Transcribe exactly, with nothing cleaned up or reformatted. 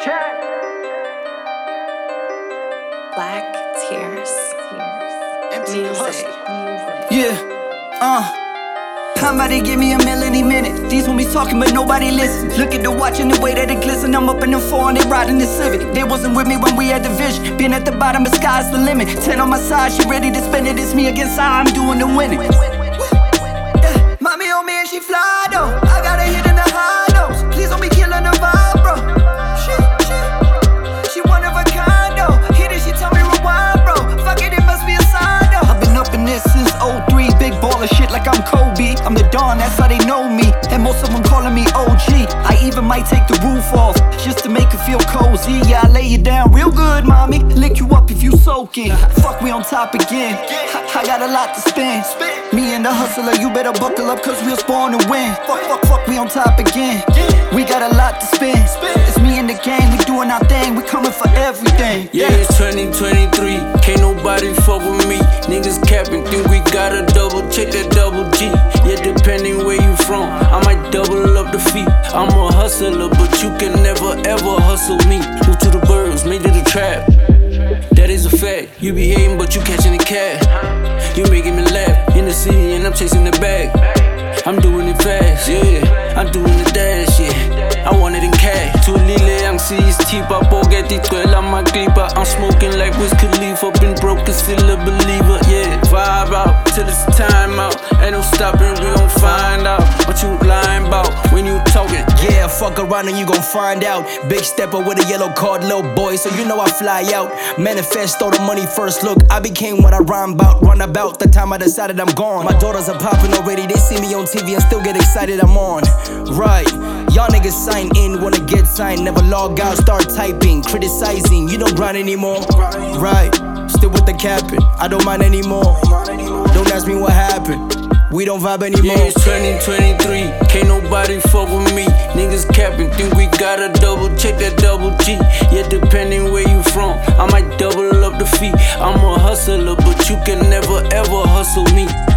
Black Tears. Music. Yeah, uh Somebody give me a melody minute. These homies talking but nobody listens. Look at the watch and the way that it glisten. I'm up in the four and they riding the Civic. They wasn't with me when we had the vision. Been at the bottom, but sky's the limit. Ten on my side, she ready to spend it. It's me against I, I'm doing the winning. Yeah, mommy on me and she fly though. I got a hit in the high notes. Please don't be killing the vibe, bro. Shit, shit. She one of a kind though. Hit it, she tell me rewind, bro. Fuck it, it must be a sign though. I've been up in this since oh three. Big baller shit like I'm Kobe. I'm the Don, that's how they know me. And most of them calling me O G. I even might take the roof off just to make it feel cozy. Yeah, I lay you down real good, mommy. Lick you up if you soaking. Fuck, we on top again. I, I got a lot to spend. Me and the hustler, you better buckle up cause we was born to win. Fuck, fuck, fuck, we on top again. We got a lot to spend. It's me and the gang, we doing our thing. We coming for everything. Yeah, it's twenty twenty-three. Can't nobody fuck with me. Niggas capping, think we gotta double check that double G. Yeah, depending where you from, I might double up the fee. I'm a hustler, but you can never ever hustle me. Move to the birds, made it a trap. That is a fact. You be hating, but you catching the cat. You making me laugh in the city, and I'm chasing the bag. I'm doing it fast, yeah. I'm doing the dash, yeah. I want it in cash. Too lile, ang sis tipa. Poget ituela maglipa. I'm smoking like Wiz Khalifa. Been broke, is still a believer, yeah. Vibe out till it's time out. Ain't no stopping, we gon' find out what you lying about when you talking. Yeah, fuck around and you gon' find out. Big stepper with a yellow card, little boy, so you know I fly out. Manifesto the money first look. I became what I rhyme about. Run about the time I decided I'm gone. My daughters are popping already. They see me on T V and still get excited I'm on. Right, y'all niggas sign in, wanna get signed. Never log out, start typing, criticizing. You don't grind anymore. Right, still with the capping. I don't mind anymore. Don't ask me what happened. We don't vibe anymore. Yeah, it's twenty twenty-three. Can't nobody fuck with me. Niggas capping, think we gotta double check that double G. Yeah, depending where you from, I might double up the fee. I'm a hustler, but you can never ever hustle me.